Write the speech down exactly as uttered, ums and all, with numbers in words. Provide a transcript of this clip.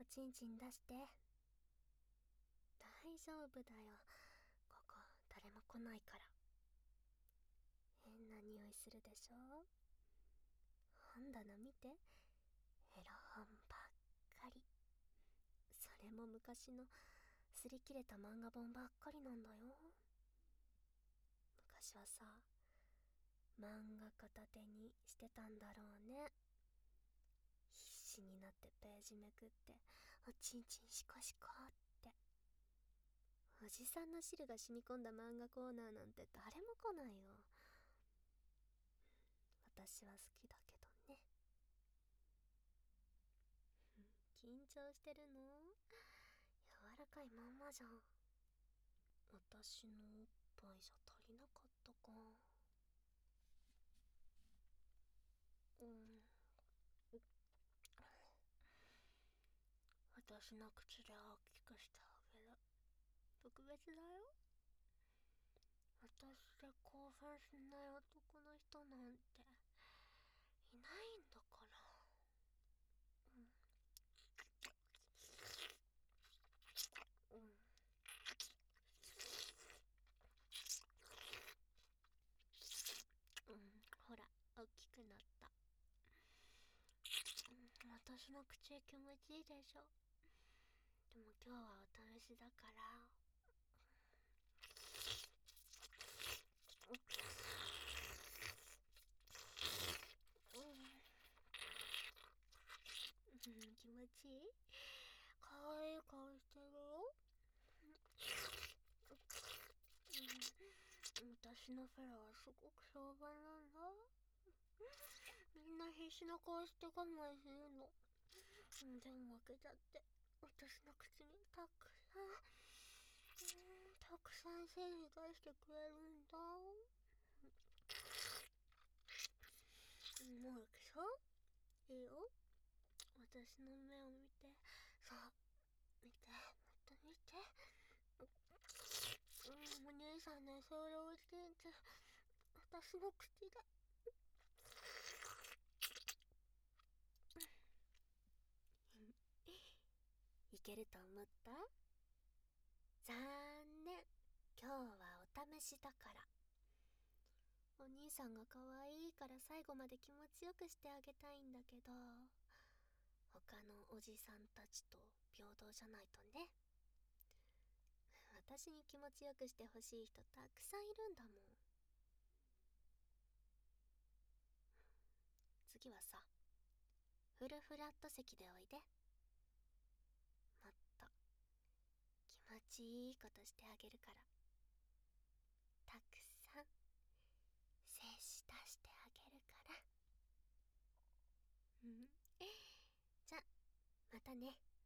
ちんちん出して。大丈夫だよ、ここ誰も来ないから。変な匂いするでしょ。本棚見て、エロ本ばっかり。それも昔の擦り切れた漫画本ばっかりなんだよ。昔はさ、漫画片手にしてたんだろうね。必死になってページめくって、おちんちんシコシコって。おじさんの汁が染み込んだ漫画コーナーなんて誰も来ないよ。私は好きだけどね。緊張してるの？柔らかいまんまじゃん。私のおっぱいじゃ足りなかったか。うん。私の口で大きくしてあげる。特別だよ。私で興奮しない男の人なんていないんだから。うん。うん。うん、ほら、大きくなった。うん、私の口気持ちいいでしょ。でも今日はお試しだから。うん、気持ちいい？かわいい顔してるよ。うん、私のフェラはすごく評判なんだ。みんな必死な顔して我慢するの。でも負けちゃって、私の口にたくさん、うん、たくさん精子出してくれるんだ。もういくよ。いいよ。私の目を見て。そう、見て、もっと見て。うん、お兄さんのソウルおちんちん、私の口で。いけると思った？残念。今日はお試しだから。お兄さんが可愛いから最後まで気持ちよくしてあげたいんだけど、他のおじさんたちと平等じゃないとね。私に気持ちよくしてほしい人たくさんいるんだもん。次はさ、フルフラット席でおいで。もっと気持ちいいことしてあげるから。たくさん精子出してあげるから。うん。じゃ、またね。